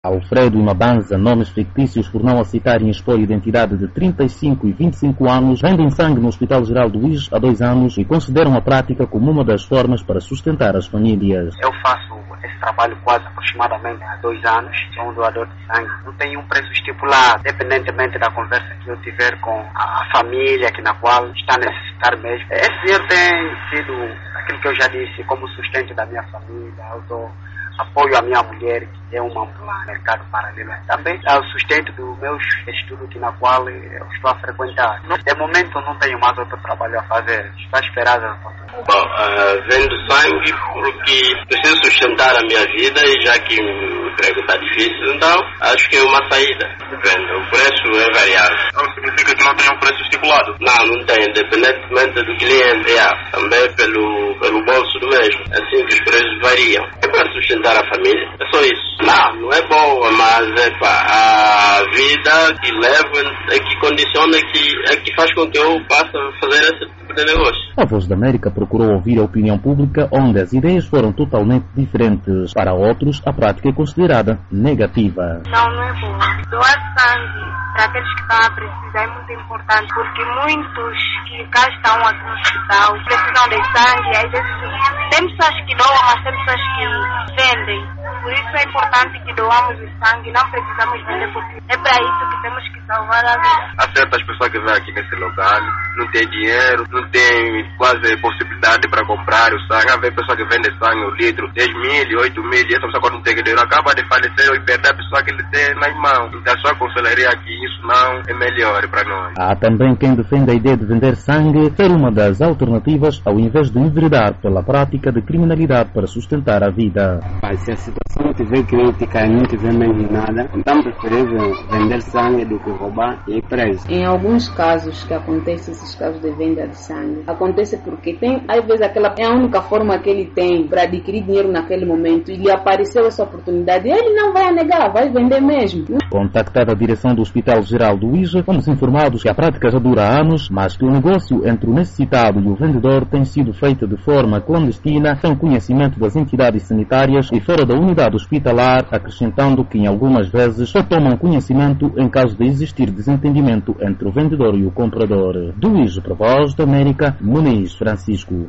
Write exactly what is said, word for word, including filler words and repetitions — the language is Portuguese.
Alfredo e Mabanza, nomes fictícios por não aceitarem expor identidade de trinta e cinco e vinte e cinco anos, vendem sangue no Hospital Geral do Luís há dois anos e consideram a prática como uma das formas para sustentar as famílias. Eu faço esse trabalho quase aproximadamente há dois anos, sou um doador de sangue. Não tenho um preço estipulado, independentemente da conversa que eu tiver com a família que na qual está a necessitar mesmo. Esse dinheiro tem sido aquilo que eu já disse, como sustento da minha família. Eu dou apoio à minha mulher, que é uma ambulante no mercado paralelo. Também é o sustento dos meus estudos que na qual eu estou a frequentar. De momento não tenho mais outro trabalho a fazer. Estou a esperar a oportunidade. Bom, uh, vendo sangue porque preciso sustentar a minha vida e já que o emprego está difícil, então acho que é uma saída. Vendo, o preço é variável. Não significa que não tenha um preço estipulado? Não, não tem, independentemente do cliente, é, também pelo, pelo bolso do mesmo. Assim que os preços variam. É para sustentar a família, é só isso. Não, não é boa, mas é pá, a vida que leva, é que condiciona, é que, é que faz com que eu passe a fazer esse tipo de negócio. A Voz da América procurou ouvir a opinião pública, onde as ideias foram totalmente diferentes. Para outros, a prática é considerada negativa. Não, não é boa. Doar sangue para aqueles que estão a precisar é muito importante, porque muitos que cá estão aqui no hospital precisam de sangue. Às vezes tem pessoas que doam, mas tem pessoas que vendem. Por isso é importante que doamos o sangue, não precisamos vender, porque é para isso que temos que salvar a vida. Há certas pessoas que vêm aqui nesse local, não tem dinheiro, não tem quase possibilidade para comprar o sangue. Há pessoas que vendem sangue, o litro, dez mil, oito mil, e essa pessoa quando não tem dinheiro acaba de falecer e perder a pessoa que ele tem nas mãos. Então só aconselharia que isso não é melhor para nós. Há também quem defende a ideia de vender sangue ser uma das alternativas ao invés de enveredar pela prática de criminalidade para sustentar a vida. Mas se a situação não tiver crítica e não tiver mesmo nada, então é preferível vender sangue do que roubar e ir preso. Em alguns casos que acontecem esses casos de venda de sangue, acontece porque tem, às vezes, aquela é a única forma que ele tem para adquirir dinheiro naquele momento e lhe apareceu essa oportunidade. Ele não vai negar, vai vender mesmo. Contactada a direção do Hospital Geral do Luís, fomos informados que a prática já dura há anos, mas que o negócio entre o necessitado e o vendedor tem sido feito de forma clandestina, sem conhecimento das entidades sanitárias e fora da unidade hospitalar, acrescentando que em algumas vezes só tomam conhecimento em caso de existir desentendimento entre o vendedor e o comprador. Do Luís, para a Voz da América, Muniz Francisco.